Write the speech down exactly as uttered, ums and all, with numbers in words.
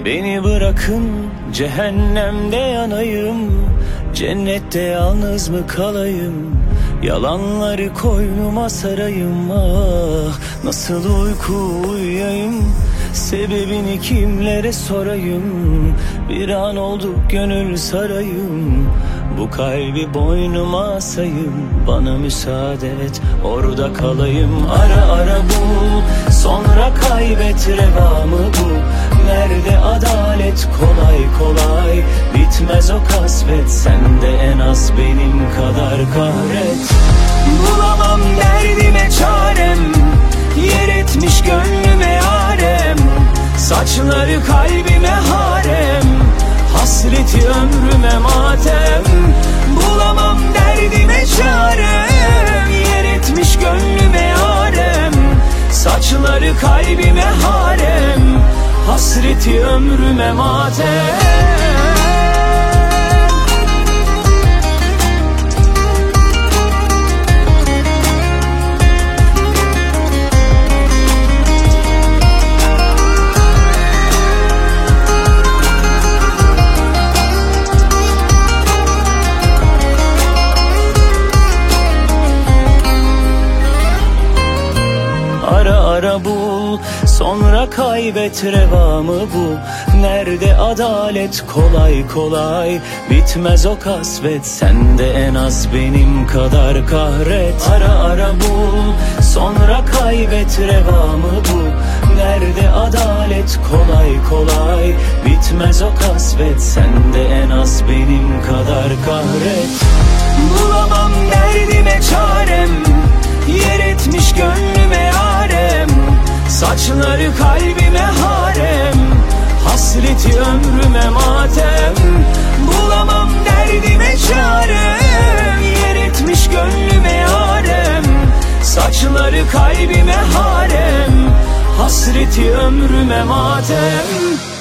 Beni bırakın cehennemde yanayım, cennette yalnız mı kalayım? Yalanları koynuma sarayım, ah nasıl uyku uyuyayım? Sebebini kimlere sorayım? Bir an oldu gönül sarayım, bu kalbi boynuma asayım. Bana müsaade et, orada kalayım. Ara ara bul, sonra kaybet, revamı bu. Nerede adalet, kolay kolay bitmez o kasvet. Sen de en az benim kadar kahret. Bulamam derdime çarem, yer etmiş gönlüme yarem. Saçları kalbime harem, hasreti ömrüme matem. Bulamam derdime çarem, yer etmiş gönlüme yarem. Saçları kalbime harem, hasreti ömrüme matem. Ara ara bul, sonra kaybet, revamı bu. Nerede adalet, kolay kolay bitmez o kasvet. Sen de en az benim kadar kahret. Ara ara bul, sonra kaybet, revamı bu. Nerede adalet, kolay kolay bitmez o kasvet. Sen de en az benim kadar kahret. Bulamam derdime çarem, yer etmiş gönlüme yarem. Saçları kalbime harem, hasreti ömrüme matem. Bulamam derdime çarem, yer etmiş gönlüme yarem. Saçları kalbime harem, hasreti ömrüme matem.